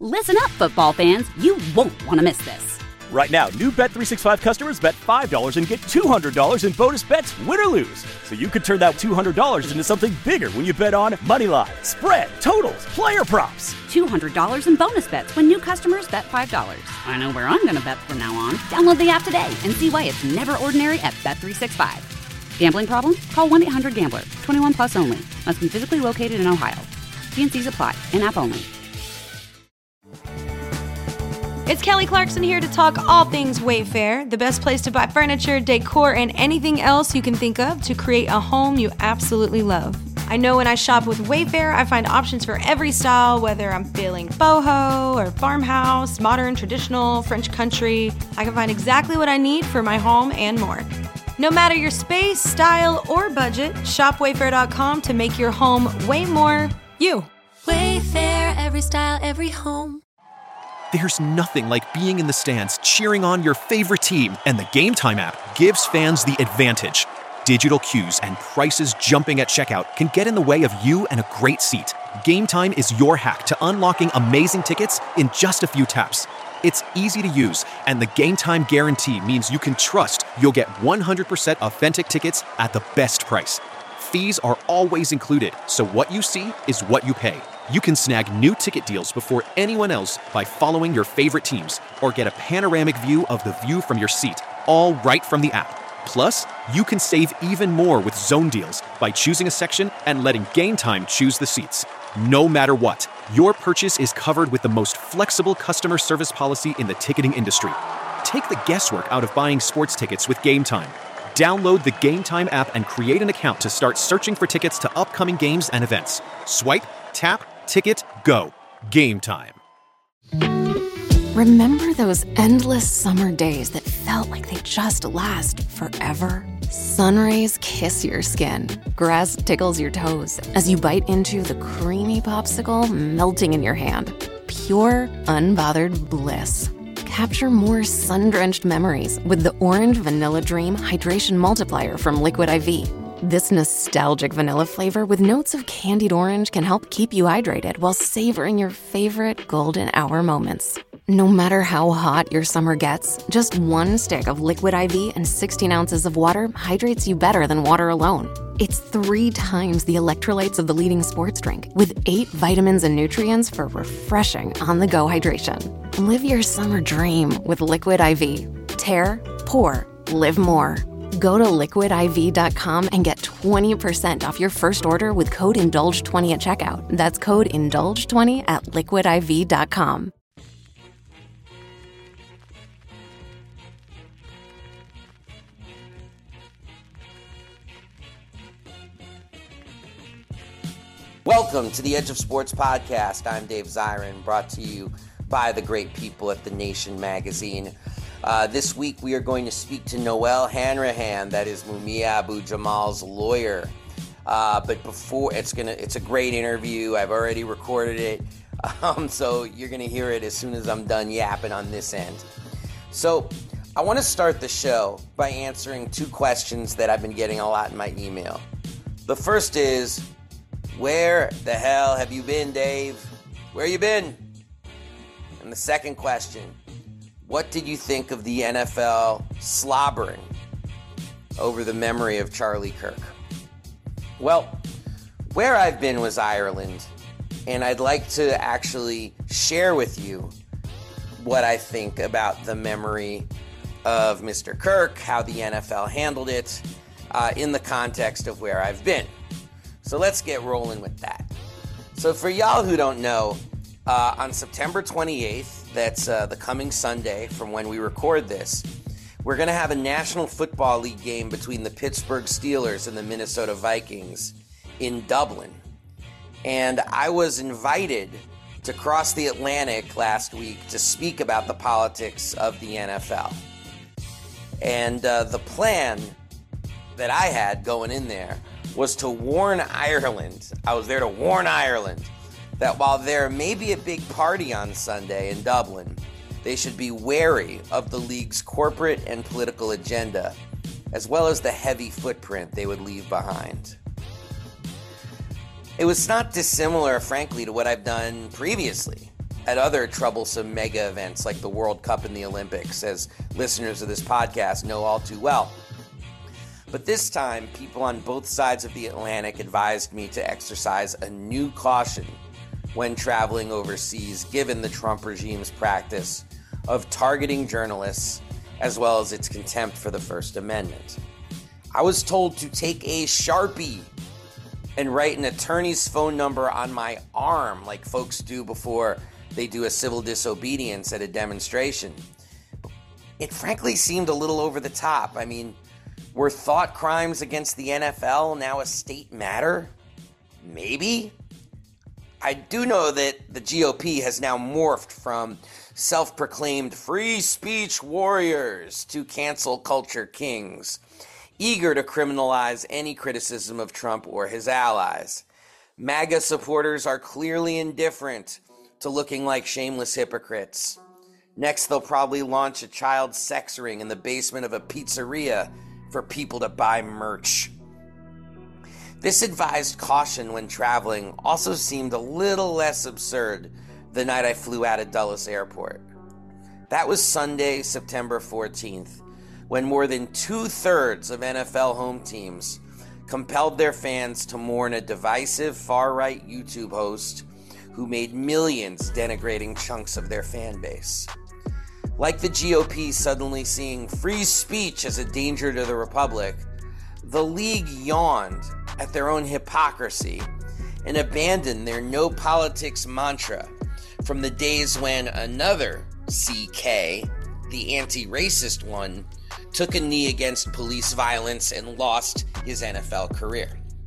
Listen up, football fans. You won't want to miss this. Right now, new Bet365 customers bet $5 and get $200 in bonus bets, win or lose. So you could turn that $200 into something bigger when you bet on moneyline, spread, totals, player props. $200 in bonus bets when new customers bet $5. I know where I'm going to bet from now on. Download the app today and see why it's never ordinary at Bet365. Gambling problem? Call 1-800-GAMBLER. 21 plus only. Must be physically located in Ohio. T&Cs apply. In-app only. It's Kelly Clarkson here to talk all things Wayfair, the best place to buy furniture, decor, and anything else you can think of to create a home you absolutely love. I know when I shop with Wayfair, I find options for every style, whether I'm feeling boho or farmhouse, modern, traditional, French country. I can find exactly what I need for my home and more. No matter your space, style, or budget, shop Wayfair.com to make your home way more you. Wayfair, every style, every home. There's nothing like being in the stands cheering on your favorite team, and the Game Time app gives fans the advantage. Digital cues and prices jumping at checkout can get in the way of you and a great seat. Game Time is your hack to unlocking amazing tickets in just a few taps. It's easy to use, and the Game Time guarantee means you can trust you'll get 100% authentic tickets at the best price. Fees are always included, so what you see is what you pay. You can snag new ticket deals before anyone else by following your favorite teams, or get a panoramic view of the view from your seat, all right from the app. Plus, you can save even more with zone deals by choosing a section and letting Game Time choose the seats. No matter what, your purchase is covered with the most flexible customer service policy in the ticketing industry. Take the guesswork out of buying sports tickets with Game Time. Download the Game Time app and create an account to start searching for tickets to upcoming games and events. Swipe, tap, ticket, go. Game Time. Remember those endless summer days that felt like they just last forever? Sun rays kiss your skin. Grass tickles your toes as you bite into the creamy popsicle melting in your hand. Pure, unbothered bliss. Capture more sun-drenched memories with the Orange Vanilla Dream Hydration Multiplier from Liquid IV. This nostalgic vanilla flavor with notes of candied orange can help keep you hydrated while savoring your favorite golden hour moments. No matter how hot your summer gets, just one stick of Liquid IV and 16 ounces of water hydrates you better than water alone. It's 3 times the electrolytes of the leading sports drink, with 8 vitamins and nutrients for refreshing on-the-go hydration. Live your summer dream with Liquid IV. Tear, pour, live more. Go to liquidiv.com and get 20% off your first order with code INDULGE20 at checkout. That's code INDULGE20 at liquidiv.com. Welcome to the Edge of Sports podcast. I'm Dave Zirin, brought to you by the great people at The Nation magazine. This week we are going to speak to Noel Hanrahan, that is Mumia Abu-Jamal's lawyer. But before, it's a great interview. I've already recorded it, so you're going to hear it as soon as I'm done yapping on this end. So I want to start the show by answering 2 questions that I've been getting a lot in my email. The first is, where the hell have you been, Dave? Where you been? And the second question, what did you think of the NFL slobbering over the memory of Charlie Kirk? Well, where I've been was Ireland, and I'd like to actually share with you what I think about the memory of Mr. Kirk, how the NFL handled it, in the context of where I've been. So let's get rolling with that. So for y'all who don't know, on September 28th, that's the coming Sunday from when we record this, we're going to have a National Football League game between the Pittsburgh Steelers and the Minnesota Vikings in Dublin. And I was invited to cross the Atlantic last week to speak about the politics of the NFL. And the plan that I had going in there was to warn Ireland, I was there to warn Ireland, that while there may be a big party on Sunday in Dublin, they should be wary of the league's corporate and political agenda, as well as the heavy footprint they would leave behind. It was not dissimilar, frankly, to what I've done previously. at other troublesome mega events like the World Cup and the Olympics, as listeners of this podcast know all too well. But this time, people on both sides of the Atlantic advised me to exercise a new caution when traveling overseas, given the Trump regime's practice of targeting journalists as well as its contempt for the First Amendment. I was told to take a Sharpie and write an attorney's phone number on my arm like folks do before they do a civil disobedience at a demonstration. It frankly seemed a little over the top. I mean, were thought crimes against the NFL now a state matter? Maybe. I do know that the GOP has now morphed from self-proclaimed free speech warriors to cancel culture kings, eager to criminalize any criticism of Trump or his allies. MAGA supporters are clearly indifferent to looking like shameless hypocrites. Next, they'll probably launch a child sex ring in the basement of a pizzeria for people to buy merch. This advised caution when traveling also seemed a little less absurd the night I flew out of Dulles Airport. That was Sunday, September 14th, when more than 2/3 of NFL home teams compelled their fans to mourn a divisive far-right YouTube host who made millions denigrating chunks of their fan base. Like the GOP suddenly seeing free speech as a danger to the republic, the league yawned at their own hypocrisy and abandoned their no politics mantra from the days when another CK, the anti-racist one, took a knee against police violence and lost his NFL career.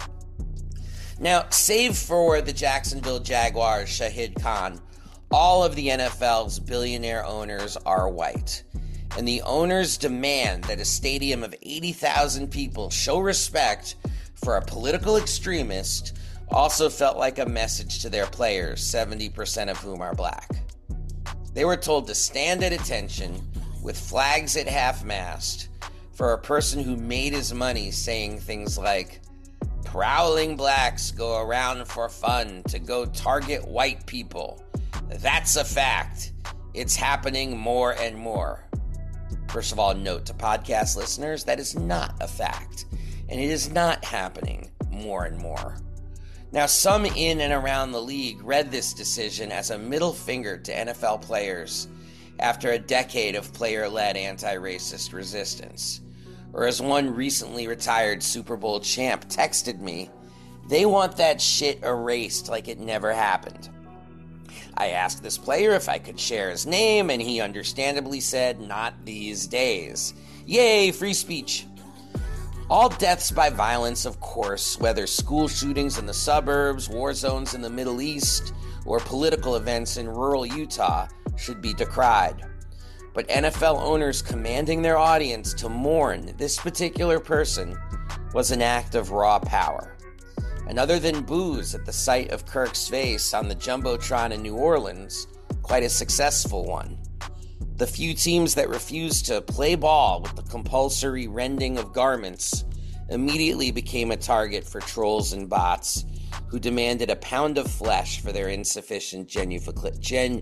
Now, save for the Jacksonville Jaguars' Shahid Khan, all of the NFL's billionaire owners are white, and the owners demand that a stadium of 80,000 people show respect for a political extremist also felt like a message to their players, 70% of whom are black. They were told to stand at attention with flags at half-mast for a person who made his money saying things like, "Prowling blacks go around for fun to go target white people. That's a fact. It's happening more and more." First of all, note to podcast listeners, that is not a fact, and it is not happening more and more. Now, some in and around the league read this decision as a middle finger to NFL players after a decade of player-led anti-racist resistance. Or as one recently retired Super Bowl champ texted me, they want that shit erased like it never happened. I asked this player if I could share his name, and he understandably said, "Not these days." Yay, free speech. All deaths by violence, of course, whether school shootings in the suburbs, war zones in the Middle East, or political events in rural Utah, should be decried. But NFL owners commanding their audience to mourn this particular person was an act of raw power. And other than boos at the sight of Kirk's face on the Jumbotron in New Orleans, quite a successful one. The few teams that refused to play ball with the compulsory rending of garments immediately became a target for trolls and bots who demanded a pound of flesh for their insufficient genuflection.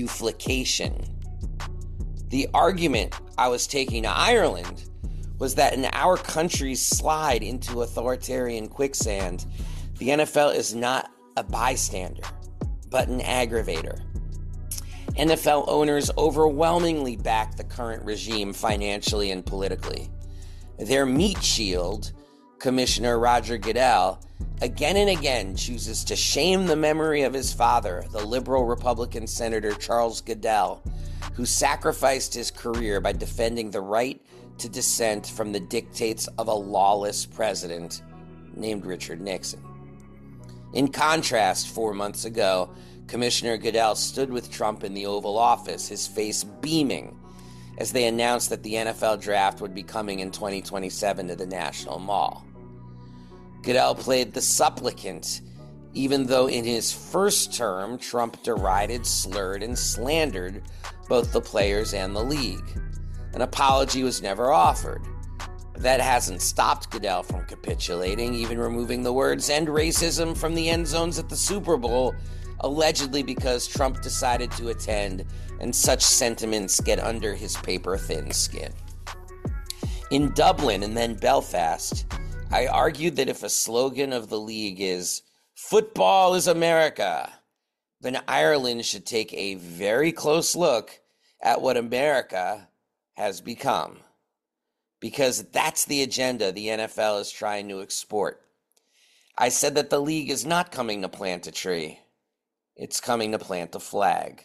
The argument I was taking to Ireland was that in our country's slide into authoritarian quicksand, the NFL is not a bystander, but an aggravator. NFL owners overwhelmingly back the current regime financially and politically. Their meat shield, Commissioner Roger Goodell, again and again chooses to shame the memory of his father, the liberal Republican Senator Charles Goodell, who sacrificed his career by defending the right to dissent from the dictates of a lawless president named Richard Nixon. In contrast, 4 months ago, Commissioner Goodell stood with Trump in the Oval Office, his face beaming, as they announced that the NFL draft would be coming in 2027 to the National Mall. Goodell played the supplicant, even though in his first term, Trump derided, slurred, and slandered both the players and the league. An apology was never offered. That hasn't stopped Goodell from capitulating, even removing the words "end racism" from the end zones at the Super Bowl allegedly because Trump decided to attend and such sentiments get under his paper-thin skin. In Dublin and then Belfast, I argued that if a slogan of the league is "Football is America," then Ireland should take a very close look at what America has become, because that's the agenda the NFL is trying to export. I said that the league is not coming to plant a tree. It's coming to plant a flag.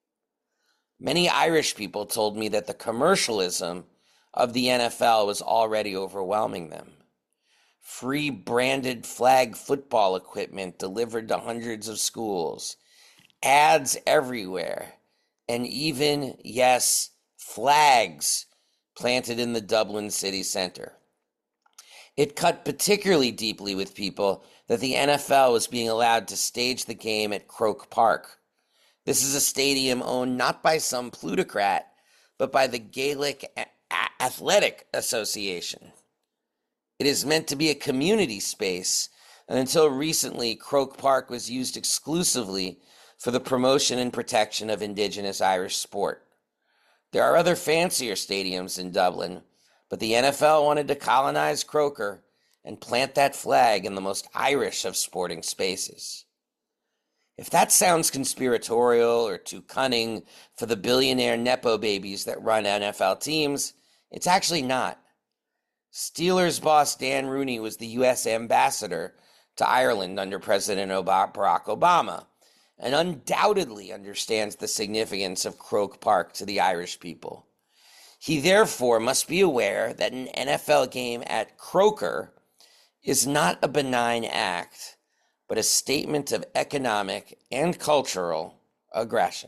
Many Irish people told me that the commercialism of the NFL was already overwhelming them. Free branded flag football equipment delivered to hundreds of schools, ads everywhere, and even, yes, flags planted in the Dublin city center. It cut particularly deeply with people that the NFL was being allowed to stage the game at Croke Park. This is a stadium owned not by some plutocrat, but by the Gaelic Athletic Association. It is meant to be a community space, and until recently, Croke Park was used exclusively for the promotion and protection of Indigenous Irish sport. There are other fancier stadiums in Dublin, but the NFL wanted to colonize Croker and plant that flag in the most Irish of sporting spaces. If that sounds conspiratorial or too cunning for the billionaire Nepo babies that run NFL teams, it's actually not. Steelers boss Dan Rooney was the U.S. ambassador to Ireland under President Barack Obama, and undoubtedly understands the significance of Croke Park to the Irish people. He therefore must be aware that an NFL game at Croker is not a benign act, but a statement of economic and cultural aggression.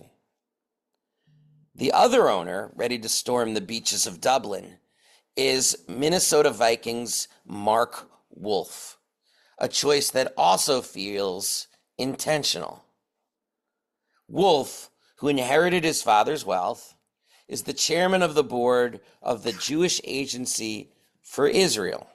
The other owner, ready to storm the beaches of Dublin, is Minnesota Vikings Mark Wolf, a choice that also feels intentional. Wolf, who inherited his father's wealth, is the chairman of the board of the Jewish Agency for Israel.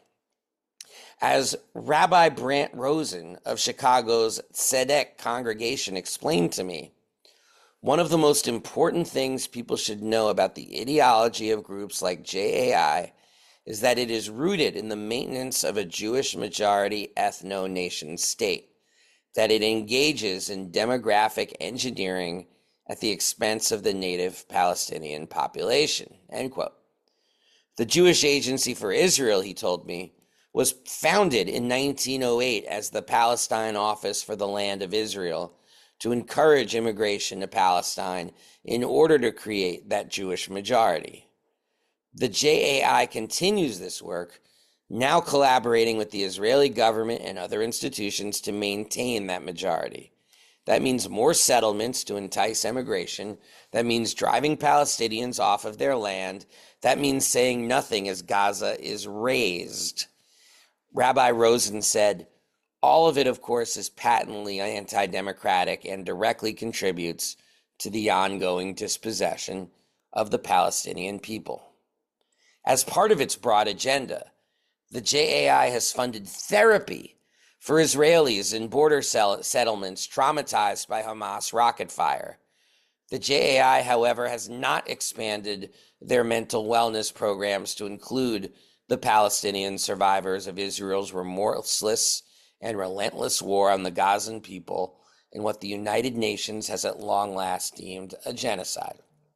As Rabbi Brant Rosen of Chicago's Tzedek congregation explained to me, one of the most important things people should know about the ideology of groups like JAI is that it is rooted in the maintenance of a Jewish majority ethno-nation state, that it engages in demographic engineering at the expense of the native Palestinian population, end quote. The Jewish Agency for Israel, he told me, was founded in 1908 as the Palestine Office for the Land of Israel to encourage immigration to Palestine in order to create that Jewish majority. The JAI continues this work, now collaborating with the Israeli government and other institutions to maintain that majority. That means more settlements to entice immigration. That means driving Palestinians off of their land. That means saying nothing as Gaza is razed. Rabbi Rosen said, all of it, of course, is patently anti-democratic and directly contributes to the ongoing dispossession of the Palestinian people. As part of its broad agenda, the JAI has funded therapy for Israelis in border settlements traumatized by Hamas rocket fire. The JAI, however, has not expanded their mental wellness programs to include the Palestinian survivors of Israel's remorseless and relentless war on the Gazan people in what the United Nations has at long last deemed a genocide.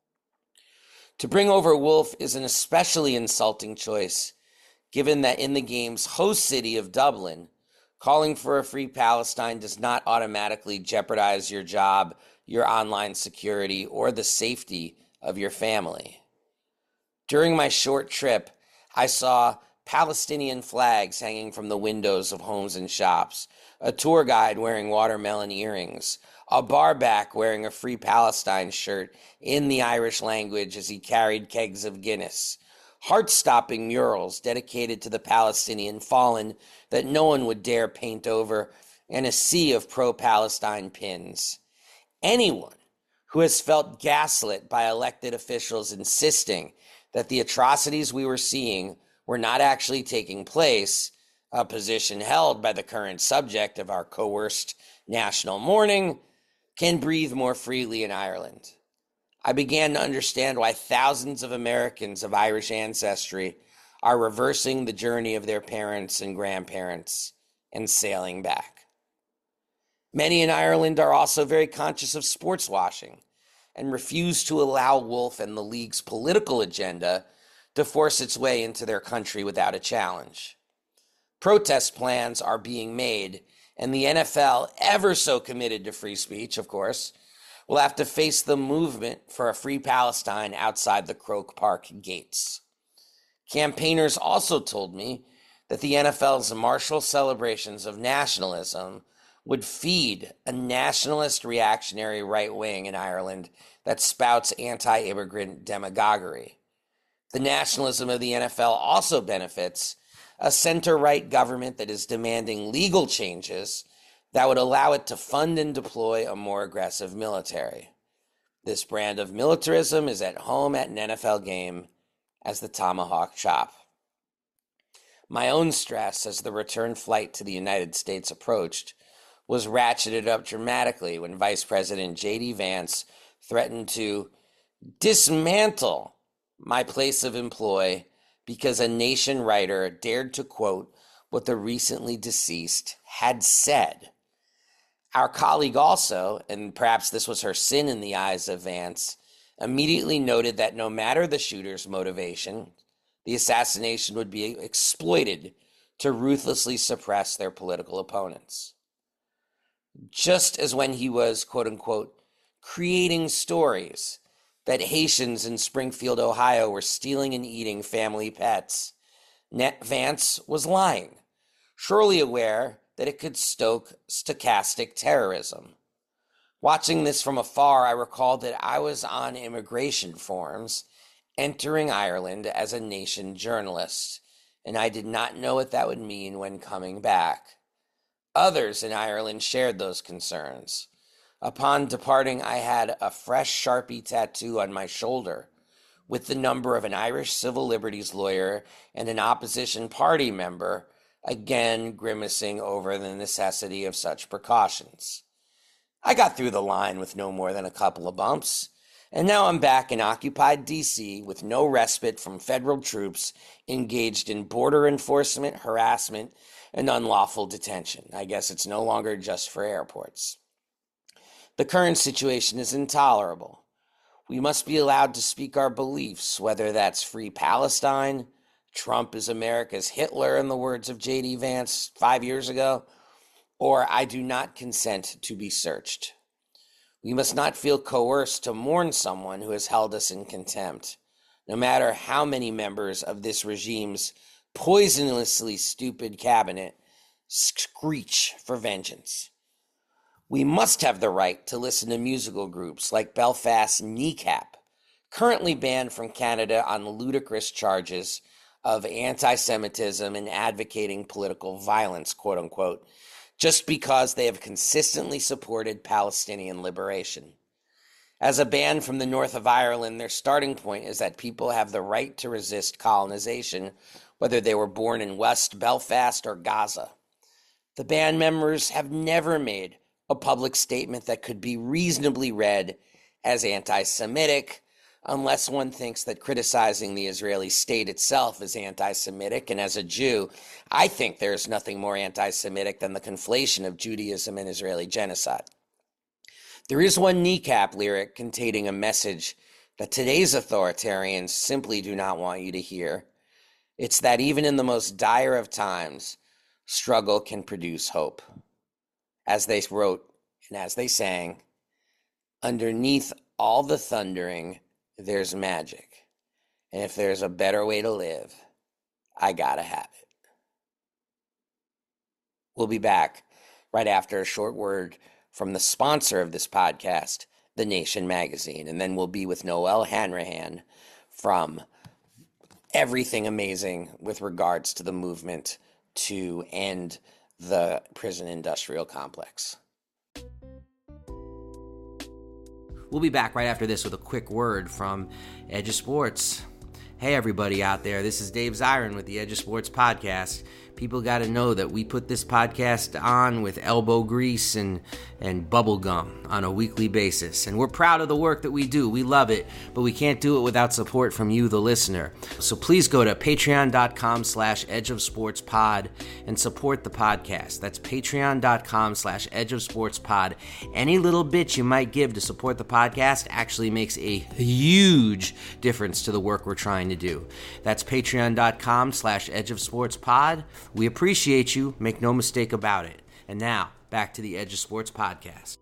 To bring over Wolf is an especially insulting choice, given that in the game's host city of Dublin, calling for a free Palestine does not automatically jeopardize your job, your online security, or the safety of your family. During my short trip, I saw Palestinian flags hanging from the windows of homes and shops, a tour guide wearing watermelon earrings, a barback wearing a Free Palestine shirt in the Irish language as he carried kegs of Guinness, heart-stopping murals dedicated to the Palestinian fallen that no one would dare paint over, and a sea of pro-Palestine pins. Anyone who has felt gaslit by elected officials insisting that the atrocities we were seeing were not actually taking place, a position held by the current subject of our coerced national mourning, can breathe more freely in Ireland. I began to understand why thousands of Americans of Irish ancestry are reversing the journey of their parents and grandparents and sailing back. Many in Ireland are also very conscious of sports washing and refuse to allow Wolf and the league's political agenda to force its way into their country without a challenge. Protest plans are being made, and the NFL, ever so committed to free speech, of course, will have to face the movement for a free Palestine outside the Croke Park gates. Campaigners also told me that the NFL's martial celebrations of nationalism would feed a nationalist reactionary right wing in Ireland that spouts anti-immigrant demagoguery. The nationalism of the NFL also benefits a center-right government that is demanding legal changes that would allow it to fund and deploy a more aggressive military. This brand of militarism is at home at an NFL game as the tomahawk chop. My own stress as the return flight to the United States approached was ratcheted up dramatically when Vice President J.D. Vance threatened to dismantle my place of employ because a Nation writer dared to quote what the recently deceased had said. Our colleague also, and perhaps this was her sin in the eyes of Vance, immediately noted that no matter the shooter's motivation, the assassination would be exploited to ruthlessly suppress their political opponents. Just as when he was, quote unquote, creating stories that Haitians in Springfield, Ohio were stealing and eating family pets, Vance was lying, surely aware that it could stoke stochastic terrorism. Watching this from afar, I recalled that I was on immigration forms entering Ireland as a Nation journalist, and I did not know what that would mean when coming back. Others in Ireland shared those concerns. Upon departing, I had a fresh Sharpie tattoo on my shoulder with the number of an Irish civil liberties lawyer and an opposition party member, again grimacing over the necessity of such precautions. I got through the line with no more than a couple of bumps, and now I'm back in occupied D.C. with no respite from federal troops engaged in border enforcement, harassment, and unlawful detention. I guess it's no longer just for airports. The current situation is intolerable. We must be allowed to speak our beliefs, whether that's free Palestine, Trump is America's Hitler, in the words of J.D. Vance 5 years ago, or I do not consent to be searched. We must not feel coerced to mourn someone who has held us in contempt, no matter how many members of this regime's poisonously stupid cabinet screech for vengeance. We must have the right to listen to musical groups like Belfast's Kneecap, currently banned from Canada on ludicrous charges of anti-Semitism and advocating political violence, quote unquote, just because they have consistently supported Palestinian liberation. As a band from the north of Ireland, their starting point is that people have the right to resist colonization, whether they were born in West Belfast or Gaza. The band members have never made a public statement that could be reasonably read as anti-Semitic, unless one thinks that criticizing the Israeli state itself is anti-Semitic. And as a Jew, I think there is nothing more anti-Semitic than the conflation of Judaism and Israeli genocide. There is one Kneecap lyric containing a message that today's authoritarians simply do not want you to hear. It's that even in the most dire of times, struggle can produce hope. As they wrote and as they sang, underneath all the thundering, there's magic. And if there's a better way to live, I gotta have it. We'll be back right after a short word from the sponsor of this podcast, The Nation magazine. And then we'll be with Noelle Hanrahan from Everything Amazing with regards to the movement to end the prison industrial complex. We'll be back right after this with a quick word from Edge of Sports. Hey everybody out there, this is Dave Zirin with the Edge of Sports podcast. People got to know that we put this podcast on with elbow grease and bubble gum on a weekly basis. And we're proud of the work that we do. We love it, but we can't do it without support from you, the listener. So please go to patreon.com/edgeofsportspod and support the podcast. That's patreon.com/edgeofsportspod. Any little bit you might give to support the podcast actually makes a huge difference to the work we're trying to do. That's patreon.com/edgeofsportspod. We appreciate you. Make no mistake about it. And now, back to the Edge of Sports podcast.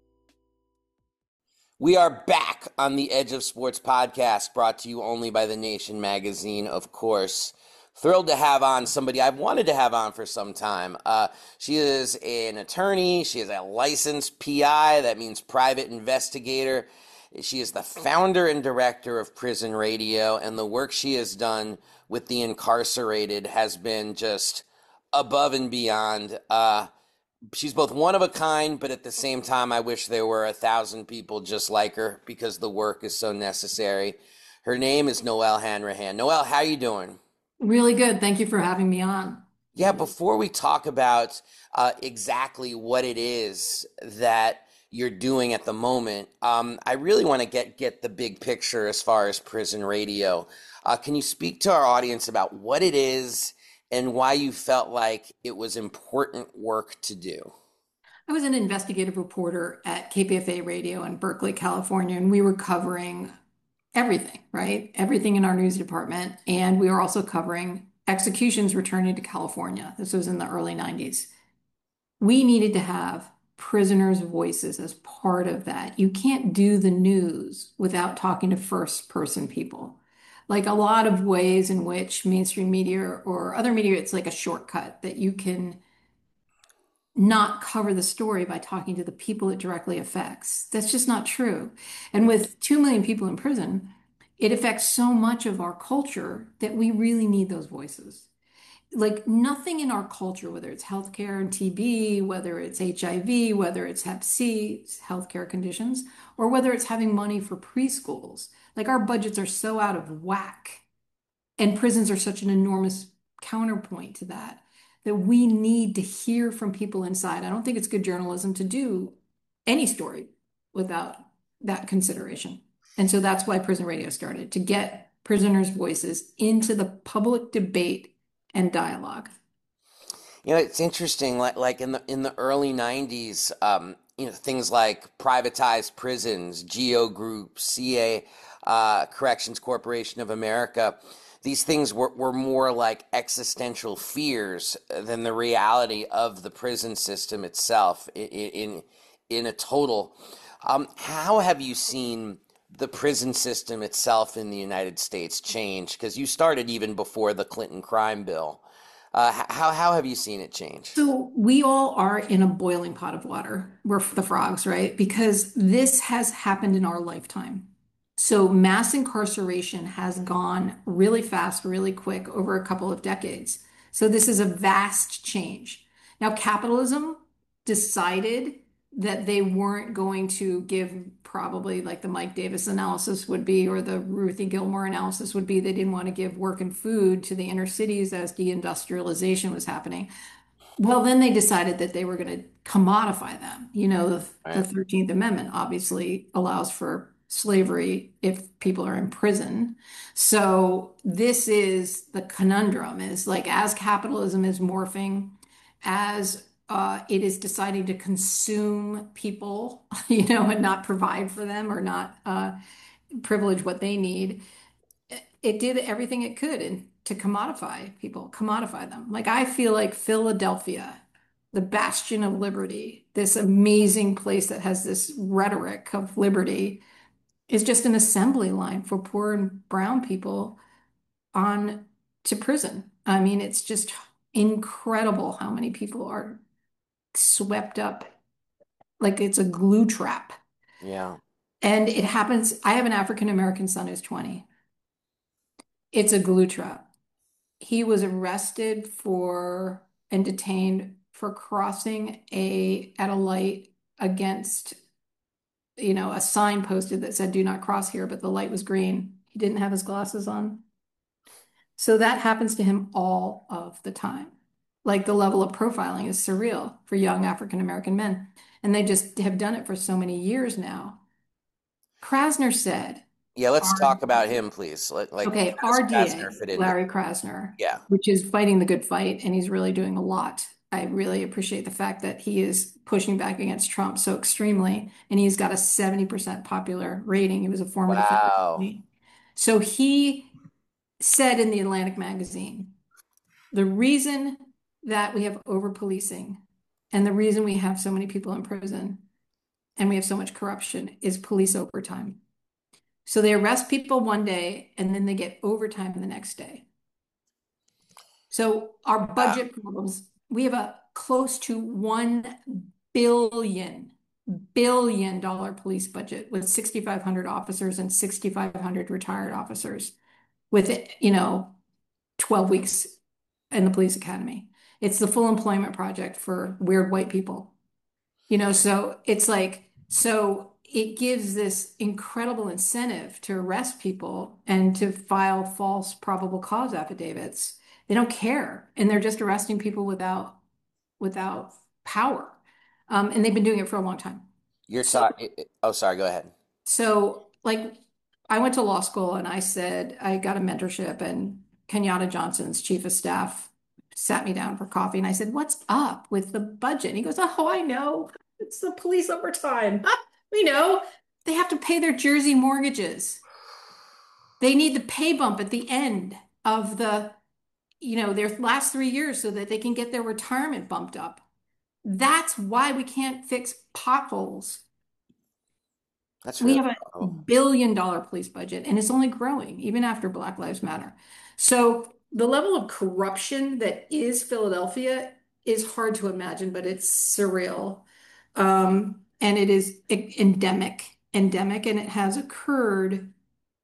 We are back on the Edge of Sports podcast, brought to you only by The Nation magazine, of course. Thrilled to have on somebody I've wanted to have on for some time. She is an attorney. She is a licensed PI. That means private investigator. She is the founder and director of Prison Radio, and the work she has done with the incarcerated has been just above and beyond. She's both one of a kind, but at the same time, I wish there were 1,000 people just like her because the work is so necessary. Her name is Noelle Hanrahan. Noelle, how are you doing? Really good. Thank you for having me on. Yeah, before we talk about exactly what it is that you're doing at the moment, I really want to get the big picture as far as Prison Radio. Can you speak to our audience about what it is and why you felt like it was important work to do? I was an investigative reporter at KPFA Radio in Berkeley, California, and we were covering everything, right? Everything in our news department. And we were also covering executions returning to California. This was in the early 90s. We needed to have prisoners' voices as part of that. You can't do the news without talking to first-person people. Like a lot of ways in which mainstream media or other media, it's like a shortcut that you can not cover the story by talking to the people it directly affects. That's just not true. And with 2 million people in prison, it affects so much of our culture that we really need those voices. Like nothing in our culture, whether it's healthcare and TB, whether it's HIV, whether it's Hep C, healthcare conditions, or whether it's having money for preschools. Like our budgets are so out of whack, and prisons are such an enormous counterpoint to that, that we need to hear from people inside. I don't think it's good journalism to do any story without that consideration. And so that's why Prison Radio started, to get prisoners' voices into the public debate and dialogue. You know, it's interesting, like in the early 90s, things like privatized prisons, GEO Group, CA, Corrections Corporation of America, these things were more like existential fears than the reality of the prison system itself in a total. How have you seen the prison system itself in the United States change? Because you started even before the Clinton crime bill. How have you seen it change? So we all are in a boiling pot of water. We're the frogs, right? Because this has happened in our lifetime. So mass incarceration has gone really fast, really quick over a couple of decades. So this is a vast change. Now, capitalism decided that they weren't going to give, probably like the Mike Davis analysis would be, or the Ruthie Gilmore analysis would be, they didn't want to give work and food to the inner cities as deindustrialization was happening. Well, then they decided that they were going to commodify them. You know, the 13th Amendment obviously allows for slavery if people are in prison. So this is the conundrum, is like, as capitalism is morphing, as it is deciding to consume people, and not provide for them or not privilege what they need. It did everything it could to commodify people, commodify them. Like, I feel like Philadelphia, the bastion of liberty, this amazing place that has this rhetoric of liberty, is just an assembly line for poor and brown people on to prison. I mean, it's just incredible how many people are swept up like it's a glue trap. Yeah. And it happens. I have an African American son who's 20. It's a glue trap. He was arrested and detained for crossing at a light against, a sign posted that said, "Do not cross here," but the light was green. He didn't have his glasses on. So that happens to him all of the time. Like the level of profiling is surreal for young African American men. And they just have done it for so many years now. Krasner said, Yeah, let's our, talk about him, please. okay, How does our Krasner DA, fit into? Larry Krasner, Yeah. which is fighting the good fight, and he's really doing a lot. I really appreciate the fact that he is pushing back against Trump so extremely, and he's got a 70% popular rating. He was a former defense Wow. attorney. So he said in the Atlantic magazine, the reason that we have over policing and the reason we have so many people in prison and we have so much corruption is police overtime. So they arrest people one day and then they get overtime the next day. So our budget problems, we have a close to $1 billion police budget with 6,500 officers and 6,500 retired officers with, 12 weeks in the police academy. It's the full employment project for weird white people. So it's like, so it gives this incredible incentive to arrest people and to file false probable cause affidavits. They don't care, and they're just arresting people without power. And they've been doing it for a long time. You're So talking. Oh, sorry. Go ahead. so, like, I went to law school and I said I got a mentorship, and Kenyatta Johnson's chief of staff sat me down for coffee, and I said, "What's up with the budget?" And he goes, "Oh, I know. It's the police overtime. We know they have to pay their Jersey mortgages. They need the pay bump at the end of their last 3 years so that they can get their retirement bumped up. That's why we can't fix potholes. That's We really have a $1 billion police budget, and it's only growing even after Black Lives Matter. So the level of corruption that is Philadelphia is hard to imagine, but it's surreal. And it is endemic, and it has occurred,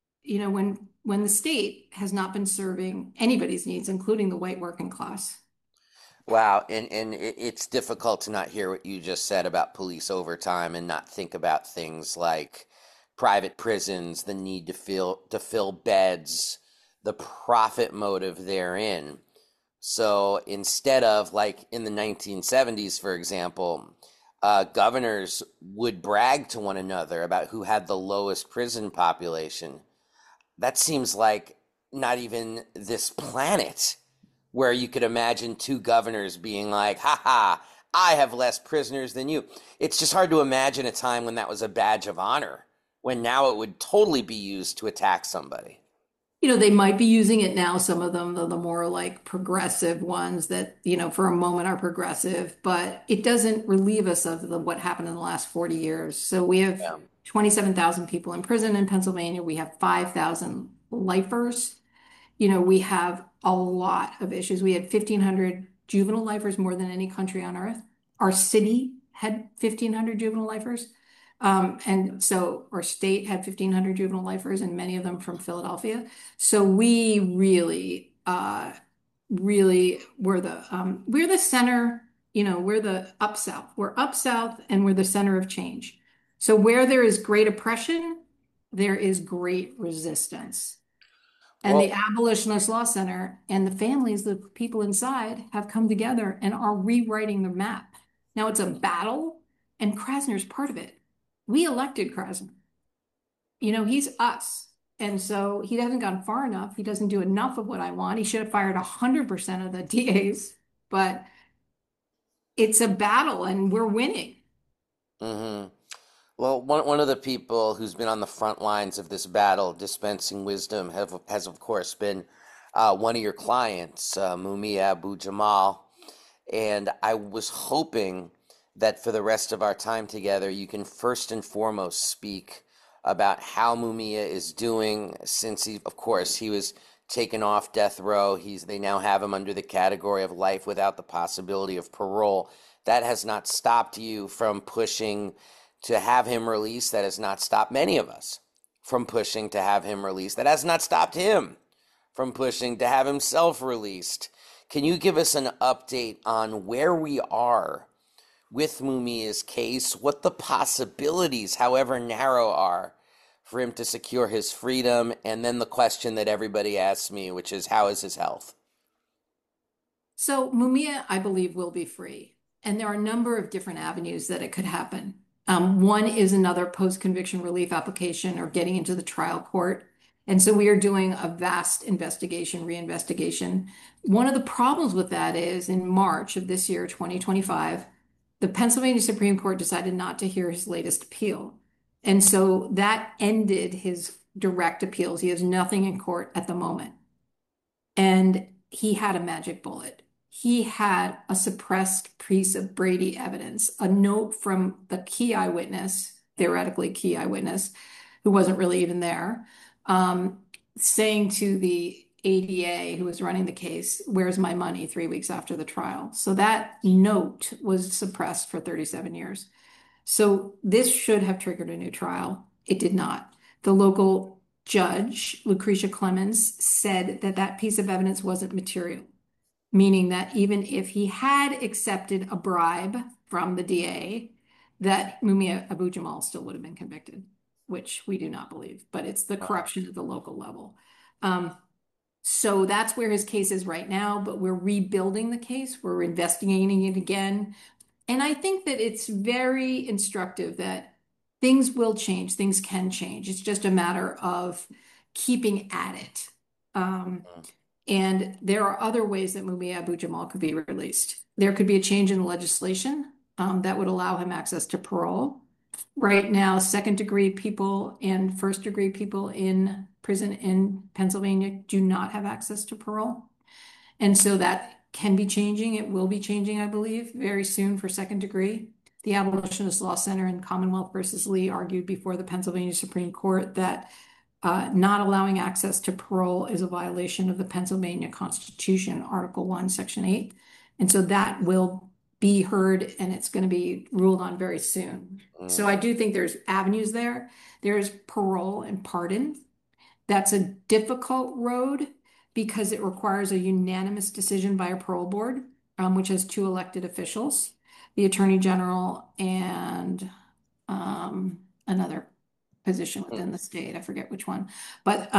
when the state has not been serving anybody's needs, including the white working class. wow. And it's difficult to not hear what you just said about police overtime and not think about things like private prisons, the need to fill beds, the profit motive therein. So instead of like in the 1970s, for example, governors would brag to one another about who had the lowest prison population. That seems like not even this planet where you could imagine two governors being like, "Ha ha, I have less prisoners than you." It's just hard to imagine a time when that was a badge of honor, when now it would totally be used to attack somebody. They might be using it now, some of them, the more like progressive ones that, for a moment are progressive, but it doesn't relieve us of what happened in the last 40 years. So we have Yeah. 27,000 people in prison in Pennsylvania. We have 5,000 lifers. We have a lot of issues. We had 1,500 juvenile lifers, more than any country on earth. Our city had 1,500 juvenile lifers. And so our state had 1,500 juvenile lifers, and many of them from Philadelphia. So we really, really we're the center, we're the up South. We're up South, and we're the center of change. So where there is great oppression, there is great resistance. And Well, the Abolitionist Law Center and the families, the people inside, have come together and are rewriting the map. Now it's a battle, and Krasner's part of it. We elected Krasner. He's us. And so he hasn't gone far enough. He doesn't do enough of what I want. He should have fired 100% of the DAs, but it's a battle and we're winning. hmm Well, one of the people who's been on the front lines of this battle, dispensing wisdom, has of course been one of your clients, Mumia Abu-Jamal. And I was hoping that for the rest of our time together, you can first and foremost speak about how Mumia is doing since he was taken off death row. They now have him under the category of life without the possibility of parole. That has not stopped you from pushing to have him released. That has not stopped many of us from pushing to have him released. That has not stopped him from pushing to have himself released. Can you give us an update on where we are with Mumia's case, what the possibilities, however narrow, are for him to secure his freedom, and then the question that everybody asks me, which is, how is his health? So Mumia, I believe, will be free. And there are a number of different avenues that it could happen. One is another post-conviction relief application or getting into the trial court. And so we are doing a vast investigation, reinvestigation. One of the problems with that is in March of this year, 2025, the Pennsylvania Supreme Court decided not to hear his latest appeal. And so that ended his direct appeals. He has nothing in court at the moment. And he had a magic bullet. He had a suppressed piece of Brady evidence, a note from the key eyewitness, theoretically key eyewitness, who wasn't really even there, saying to the ADA who was running the case, "Where's my money?" 3 weeks after the trial. So that note was suppressed for 37 years. So this should have triggered a new trial. It did not. The local judge, Lucretia Clemens, said that that piece of evidence wasn't material, meaning that even if he had accepted a bribe from the DA, that Mumia Abu-Jamal still would have been convicted, which we do not believe, but it's the corruption at the local level. So that's where his case is right now, but we're rebuilding the case. We're investigating it again. And I think that it's very instructive that things will change, things can change. It's just a matter of keeping at it. And there are other ways that Mumia Abu-Jamal could be released. There could be a change in the legislation that would allow him access to parole. Right now, second-degree people and first-degree people in prison in Pennsylvania do not have access to parole. And so that can be changing. It will be changing, I believe, very soon for second degree. The Abolitionist Law Center in Commonwealth versus Lee argued before the Pennsylvania Supreme Court that not allowing access to parole is a violation of the Pennsylvania Constitution, Article 1, Section 8. And so that will be heard and it's going to be ruled on very soon. So I do think there's avenues there. There's parole and pardon. That's a difficult road because it requires a unanimous decision by a parole board, which has 2 elected officials, the Attorney General and another position within the state. I forget which one. But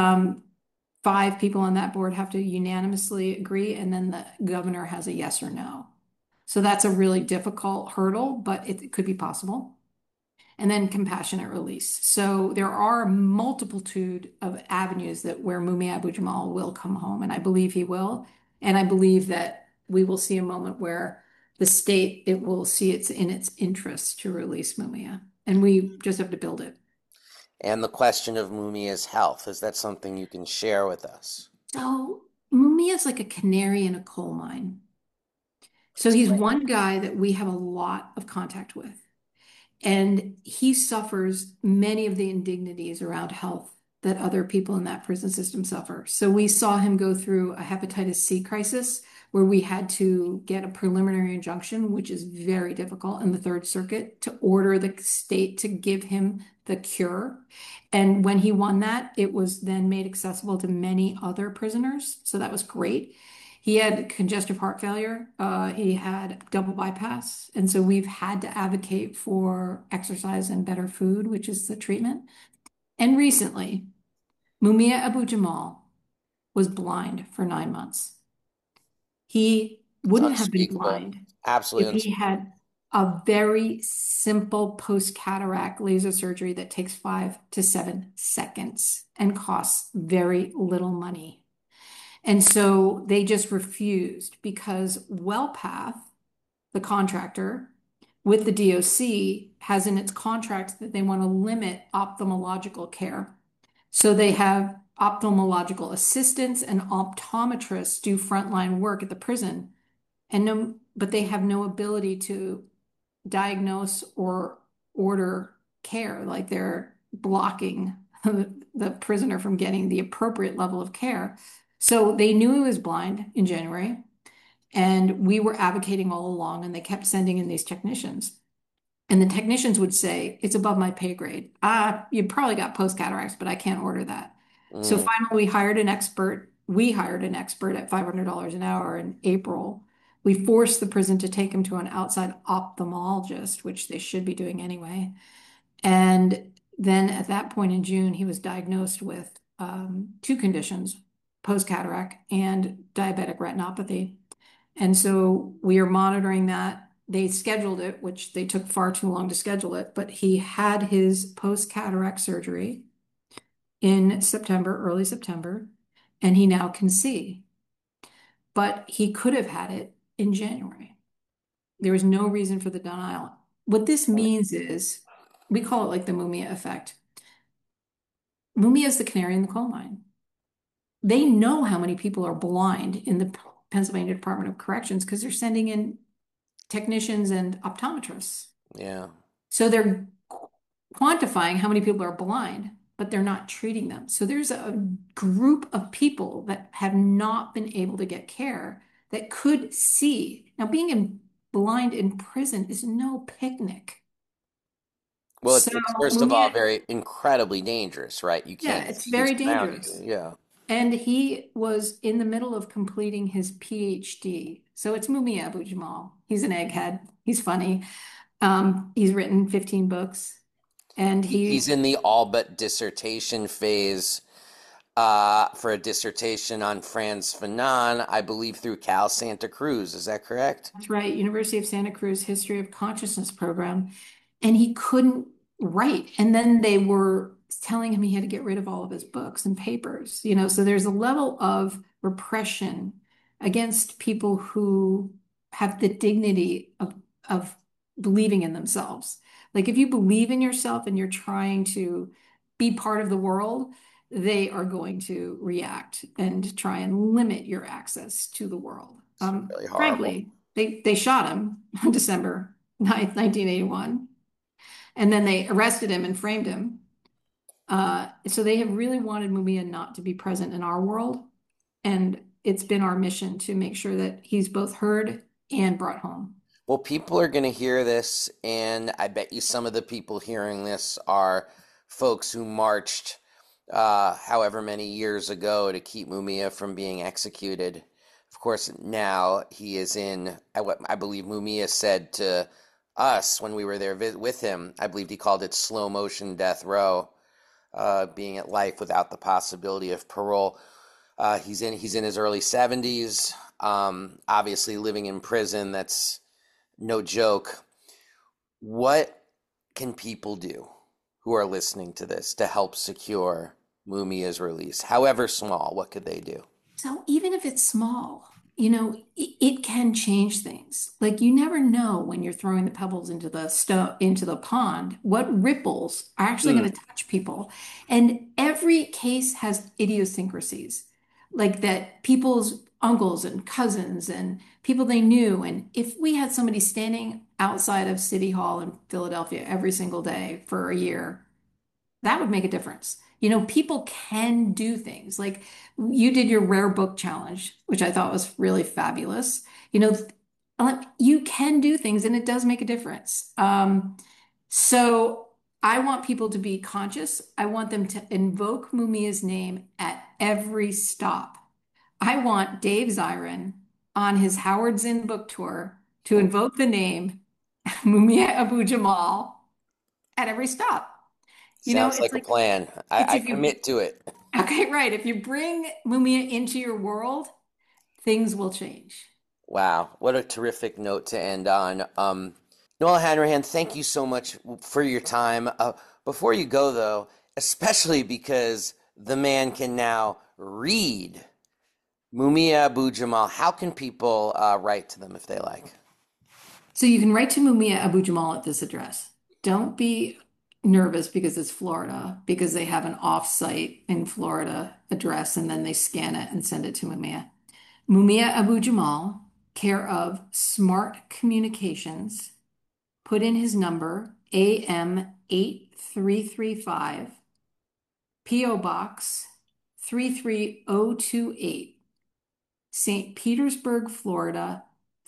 5 people on that board have to unanimously agree, and then the governor has a yes or no. So that's a really difficult hurdle, but it could be possible. And then compassionate release. So there are a multitude of avenues that where Mumia Abu-Jamal will come home, and I believe he will. And I believe that we will see a moment where the state, it will see it's in its interest to release Mumia, and we just have to build it. And the question of Mumia's health, is that something you can share with us? So Mumia is like a canary in a coal mine. So he's one guy that we have a lot of contact with. And he suffers many of the indignities around health that other people in that prison system suffer. So we saw him go through a hepatitis C crisis where we had to get a preliminary injunction, which is very difficult in the Third Circuit, to order the state to give him the cure. And when he won that, it was then made accessible to many other prisoners. So that was great. He had congestive heart failure. He had double bypass. And so we've had to advocate for exercise and better food, which is the treatment. And recently, Mumia Abu-Jamal was blind for 9 months. He wouldn't have been blind if he had a very simple post-cataract laser surgery that takes 5 to 7 seconds and costs very little money. And so they just refused because WellPath, the contractor with the DOC, has in its contracts that they want to limit ophthalmological care. So they have ophthalmological assistants and optometrists do frontline work at the prison, but they have no ability to diagnose or order care. Like they're blocking the prisoner from getting the appropriate level of care. So they knew he was blind in January, and we were advocating all along, and they kept sending in these technicians. And the technicians would say, "It's above my pay grade. You probably got post-cataracts, but I can't order that." So finally, we hired an expert. We hired an expert at $500 an hour in April. We forced the prison to take him to an outside ophthalmologist, which they should be doing anyway. And then at that point in June, he was diagnosed with 2 conditions, post-cataract and diabetic retinopathy. And so we are monitoring that. They scheduled it, which they took far too long to schedule it, but he had his post-cataract surgery in September, early September, and he now can see. But he could have had it in January. There was no reason for the denial. What this means is, we call it like the Mumia effect. Mumia is the canary in the coal mine. They know how many people are blind in the Pennsylvania Department of Corrections because they're sending in technicians and optometrists. Yeah. So they're quantifying how many people are blind, but they're not treating them. So there's a group of people that have not been able to get care that could see. Now, blind in prison is no picnic. Well, So it's first of all very incredibly dangerous, right? You yeah, can't it's see very who's around dangerous. you. Yeah. And he was in the middle of completing his PhD. So it's Mumia Abu-Jamal. He's an egghead. He's funny. He's written 15 books. And He's in the all but dissertation phase for a dissertation on Frantz Fanon, I believe through Cal Santa Cruz. Is that correct? That's right. University of Santa Cruz History of Consciousness program. And he couldn't write. And then they were telling him he had to get rid of all of his books and papers, so there's a level of repression against people who have the dignity of believing in themselves. Like if you believe in yourself and you're trying to be part of the world, they are going to react and try and limit your access to the world. Really horrible. Frankly, they shot him on December 9th, 1981. And then they arrested him and framed him. So they have really wanted Mumia not to be present in our world. And it's been our mission to make sure that he's both heard and brought home. Well, people are going to hear this, and I bet you some of the people hearing this are folks who marched however many years ago to keep Mumia from being executed. Of course, now he is in what I believe Mumia said to us when we were there with him. I believe he called it slow motion death row, being at life without the possibility of parole. He's in his early 70s, obviously living in prison. That's no joke. What can people do who are listening to this to help secure Mumia's release? However small, what could they do? So even if it's small, it can change things. Like you never know when you're throwing the pebbles into the pond, what ripples are actually going to touch people. And every case has idiosyncrasies, like that people's uncles and cousins and people they knew. And if we had somebody standing outside of City Hall in Philadelphia every single day for a year, that would make a difference. People can do things. Like you did your rare book challenge, which I thought was really fabulous. You can do things and it does make a difference. So I want people to be conscious. I want them to invoke Mumia's name at every stop. I want Dave Zirin on his Howard Zinn book tour to invoke the name Mumia Abu-Jamal at every stop. Sounds like a plan. I commit to it. Okay, right. If you bring Mumia into your world, things will change. Wow, what a terrific note to end on. Noelle Hanrahan, thank you so much for your time. Before you go, though, especially because the man can now read Mumia Abu-Jamal, how can people write to them if they like? So you can write to Mumia Abu-Jamal at this address. Don't be nervous because it's Florida, because they have an off-site in Florida address and then they scan it and send it to Mumia. Mumia Abu-Jamal, care of Smart Communications. Put in his number, AM8335, P.O. Box 33028, St. Petersburg, Florida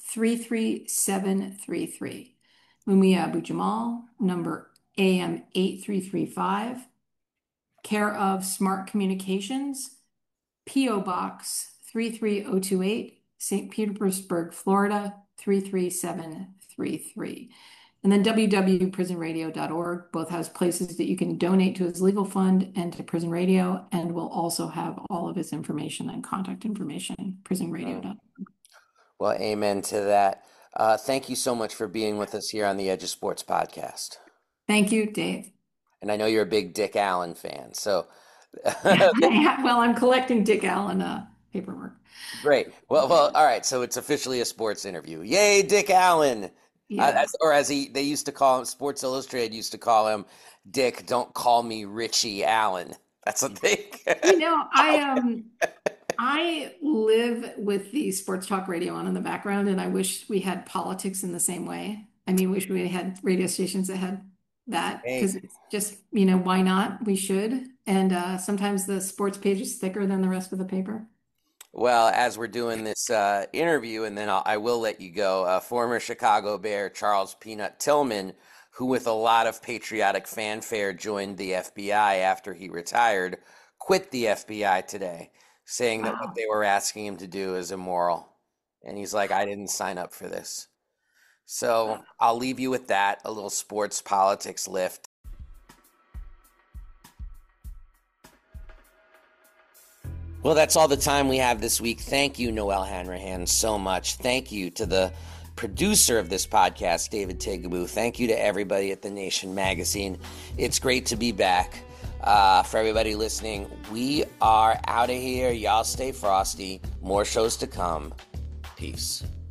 33733. Mumia Abu-Jamal, number AM8335, care of Smart Communications, P.O. Box 33028, St. Petersburg, Florida 33733. And then www.prisonradio.org both has places that you can donate to his legal fund and to Prison Radio, and we'll also have all of his information and contact information, prisonradio.org. Well, amen to that. Thank you so much for being with us here on the Edge of Sports podcast. Thank you, Dave. And I know you're a big Dick Allen fan, so. Well, I'm collecting Dick Allen paperwork. Great. Well, all right. So it's officially a sports interview. Yay, Dick Allen. Yeah. They used to call him, Sports Illustrated used to call him, Dick, don't call me Richie Allen. That's what they. I live with the sports talk radio on in the background, and I wish we had politics in the same way. I mean, wish we had radio stations that had that, because it's just, why not? We should. And sometimes the sports page is thicker than the rest of the paper. Well, as we're doing this interview, and then I will let you go, former Chicago Bear Charles Peanut Tillman, who with a lot of patriotic fanfare joined the FBI after he retired, quit the FBI today, saying that what they were asking him to do is immoral. And he's like, I didn't sign up for this. So I'll leave you with that, a little sports politics lift. Well, that's all the time we have this week. Thank you, Noelle Hanrahan, so much. Thank you to the producer of this podcast, David Tigaboo. Thank you to everybody at The Nation magazine. It's great to be back. For everybody listening, we are out of here. Y'all stay frosty. More shows to come. Peace.